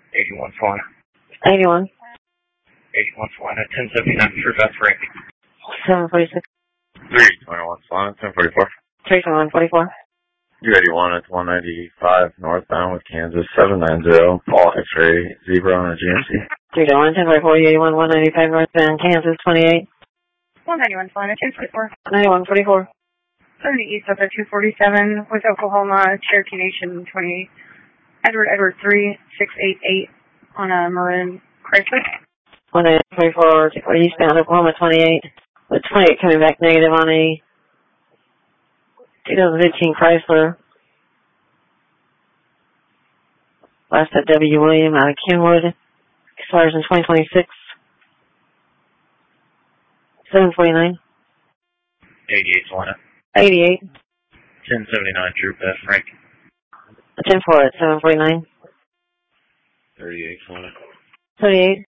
81 Swan. 81. 81 Swan at 1079 for Beth Frank. 746. 321 Swan at 1044. 32144. U81 at 195 northbound with Kansas 790. Paul X-ray Zebra on a GMC. 321 1044. U81 195 northbound Kansas 28. 191 Swan at 1044. 9144. 70 East of 247 with Oklahoma, Cherokee Nation 28. Edward 3688 on a maroon Chrysler. 124 eastbound Oklahoma 28. With 28 coming back negative on a 2015 Chrysler. Last at W. William out of Kenwood. Expires in 2026. 749. 88 Swan. 88. 1079 True Beth Frank. 10-4 at 749. 38 Swan. 38.